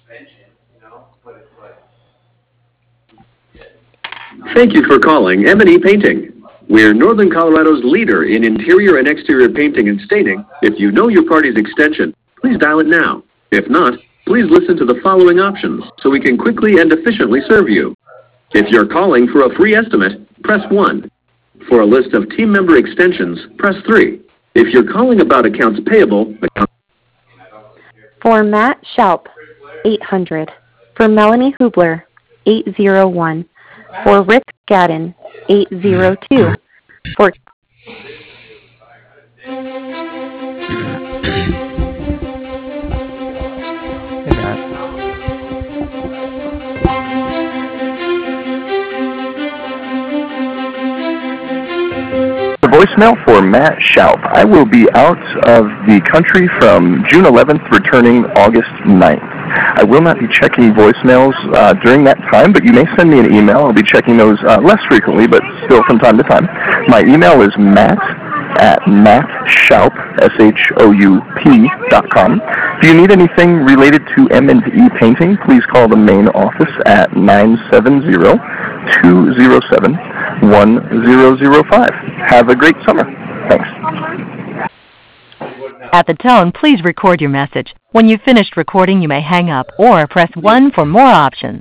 Thank you for calling M&E Painting. We're Northern Colorado's leader in interior and exterior painting and staining. If you know your party's extension, please dial it now. If not, please listen to the following options so we can quickly and efficiently serve you. If you're calling for a free estimate, press 1. For a list of team member extensions, press 3. If you're calling about accounts payable, For Matt Schaup, 800. For Melanie Hubler, 801. For Rick Gadden, 802. For Hey, Matt. The voicemail for Matt Schaup. I will be out of the country from June 11th, returning August 9th. I will not be checking voicemails during that time, but you may send me an email. I'll be checking those less frequently, but still from time to time. My email is matt@mattschaup, SHOUP.com. If you need anything related to M&E Painting, please call the main office at 970-207-1005. Have a great summer. Thanks. At the tone, please record your message. When you've finished recording, you may hang up or press 1 for more options.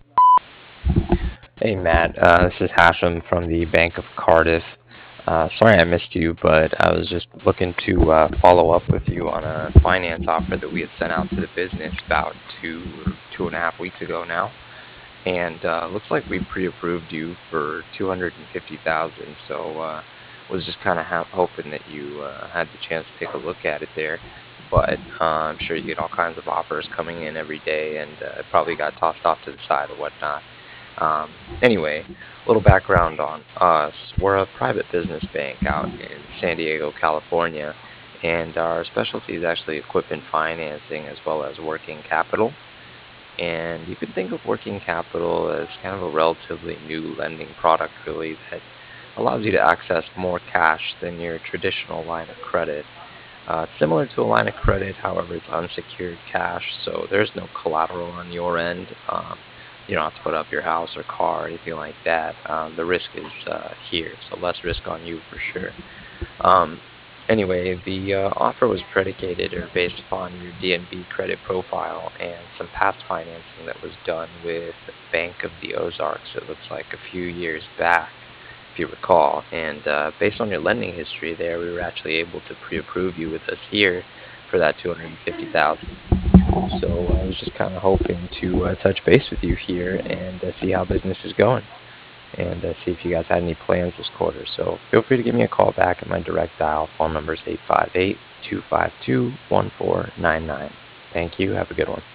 Hey, Matt. This is Hashem from the Bank of Cardiff. Sorry I missed you, but I was just looking to follow up with you on a finance offer that we had sent out to the business about 2.5 weeks ago now. And looks like we pre-approved you for $250,000. So was just kind of hoping that you had the chance to take a look at it there. But I'm sure you get all kinds of offers coming in every day, and it probably got tossed off to the side or whatnot. Anyway, a little background on us. We're a private business bank out in San Diego, California, and our specialty is actually equipment financing as well as working capital. And you could think of working capital as kind of a relatively new lending product, really, that allows you to access more cash than your traditional line of credit. It's similar to a line of credit, however, it's unsecured cash, so there's no collateral on your end. You don't have to put up your house or car or anything like that. The risk is here, so less risk on you for sure. Anyway, the offer was predicated or based upon your DNB credit profile and some past financing that was done with Bank of the Ozarks. It looks like a few years back, if you recall. And based on your lending history there, we were actually able to pre-approve you with us here for that $250,000. So I was just kind of hoping to touch base with you here and see how business is going, and see if you guys had any plans this quarter. So feel free to give me a call back at my direct dial. Phone number is 858-252-1499. Thank you. Have a good one.